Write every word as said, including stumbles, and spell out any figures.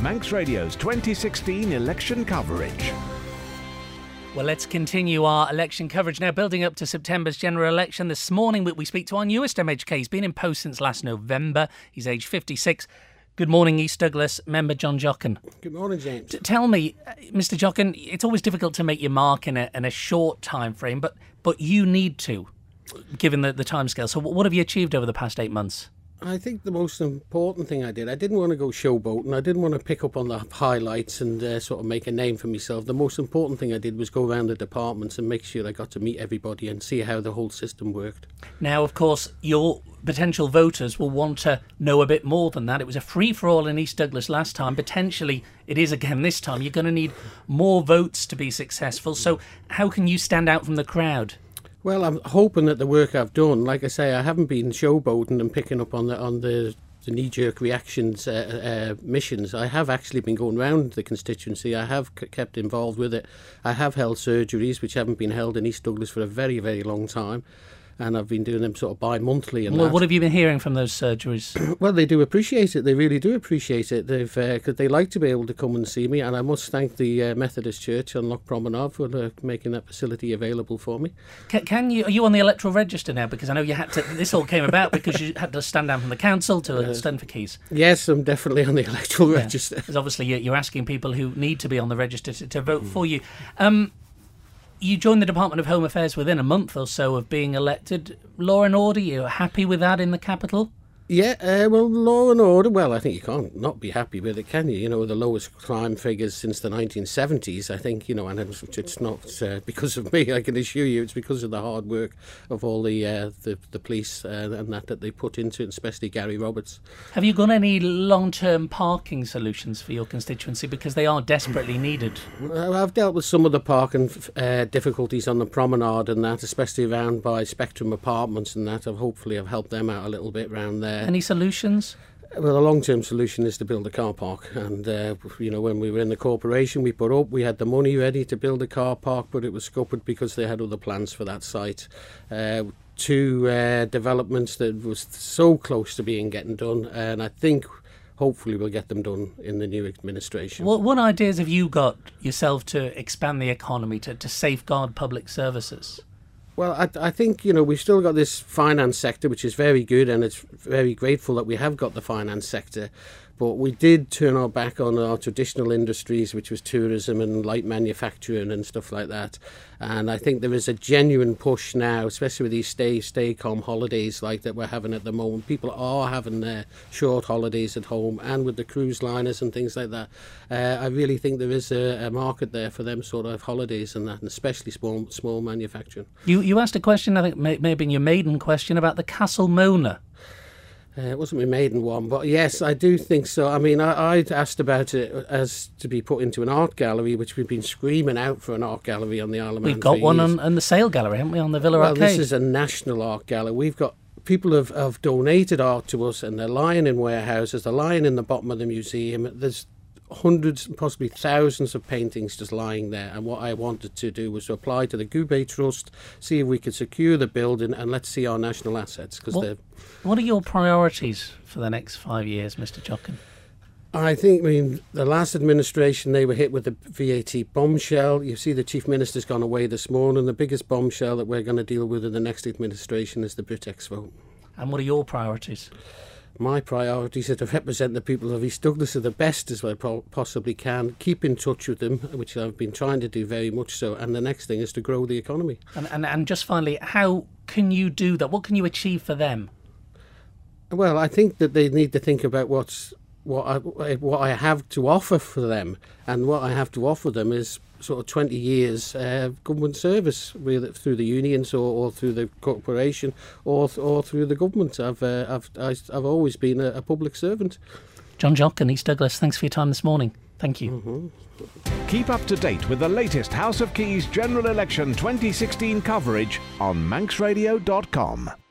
Manx Radio's twenty sixteen election coverage. Well, let's continue our election coverage now, building up to September's general election. This morning we speak to our newest M H K. He's been in post since last November. He's aged fifty-six. Good morning, East Douglas member John Jochen. Good morning, James. T- tell me, Mister Jochen, it's always difficult to make your mark in a, in a short time frame, but but you need to, given the, the timescale. So what have you achieved over the past eight months? I think the most important thing I did, I didn't want to go showboating. I didn't want to pick up on the highlights and uh, sort of make a name for myself. The most important thing I did was go around the departments and make sure I got to meet everybody and see how the whole system worked. Now, of course, your potential voters will want to know a bit more than that. It was a free-for-all in East Douglas last time. Potentially, it is again this time. You're going to need more votes to be successful. So how can you stand out from the crowd? Well, I'm hoping that the work I've done, like I say, I haven't been showboating and picking up on the on the, the knee-jerk reactions uh, uh, missions. I have actually been going round the constituency. I have c- kept involved with it. I have held surgeries which haven't been held in East Douglas for a very, very long time. And I've been doing them sort of bi-monthly. And well, that. What have you been hearing from those surgeries? Well, they do appreciate it. They really do appreciate it. They've because uh, they like to be able to come and see me. And I must thank the uh, Methodist Church on Loch Promenade for uh, making that facility available for me. Can, can you? Are you on the electoral register now? Because I know you had to. This all came about because you had to stand down from the council to uh, stand for keys. Yes, I'm definitely on the electoral yeah. register. Because obviously you're asking people who need to be on the register to, to vote mm. for you. Um, You joined the Department of Home Affairs within a month or so of being elected. Law and order, you're happy with that in the capital? Yeah, uh, well, law and order, well, I think you can't not be happy with it, can you? You know, the lowest crime figures since the nineteen seventies, I think, you know, and it's, it's not uh, because of me, I can assure you, it's because of the hard work of all the uh, the, the police uh, and that that they put into it, especially Gary Roberts. Have you got any long-term parking solutions for your constituency? Because they are desperately needed. I've dealt with some of the parking uh, difficulties on the promenade and that, especially around by Spectrum Apartments and that. I've hopefully I've helped them out a little bit round there. Any solutions? Well, the long-term solution is to build a car park. And, uh, you know, when we were in the corporation, we put up, we had the money ready to build a car park, but it was scuppered because they had other plans for that site. Uh, two uh, developments that was so close to being getting done, and I think hopefully we'll get them done in the new administration. What, what ideas have you got yourself to expand the economy, to, to safeguard public services? Well, I, I think, you know, we've still got this finance sector, which is very good, and it's very grateful that we have got the finance sector. But we did turn our back on our traditional industries, which was tourism and light manufacturing and stuff like that. And I think there is a genuine push now, especially with these stay, stay-calm holidays like that we're having at the moment. People are having their short holidays at home, and with the cruise liners and things like that. Uh, I really think there is a, a market there for them sort of holidays and that, and especially small small manufacturing. You you asked a question, I think maybe in your maiden question, about the Castle Mona. Uh, it wasn't my maiden one, but yes, I do think so. I mean, I, I'd asked about it as to be put into an art gallery, which we've been screaming out for an art gallery on the Isle of Man. We've got one years. on, on the Sale Gallery, haven't we, on the Villa well, Arcade? Well, this is a national art gallery. We've got people have, have donated art to us, and they're lying in warehouses, they're lying in the bottom of the museum. There's hundreds, possibly thousands of paintings just lying there, and what I wanted to do was to apply to the Goubet Trust, see if we could secure the building, and let's see our national assets. Because what, what are your priorities for the next five years, Mister Jochen? I think, I mean, the last administration, they were hit with the V A T bombshell. You see the Chief Minister's gone away this morning. The biggest bombshell that we're going to deal with in the next administration is the Britex vote. And what are your priorities? My priorities are to represent the people of East Douglas to the best as I possibly can, keep in touch with them, which I've been trying to do very much so, and the next thing is to grow the economy. And, and, and just finally, how can you do that? What can you achieve for them? Well, I think that they need to think about what's what I, what I have to offer for them, and what I have to offer them is sort of twenty years uh, government service, whether through the unions or, or through the corporation or or through the government. I've uh, I've I've always been a, a public servant. John Jochen, East Douglas, thanks for your time this morning. Thank you. Mm-hmm. Keep up to date with the latest House of Keys General Election twenty sixteen coverage on manx radio dot com.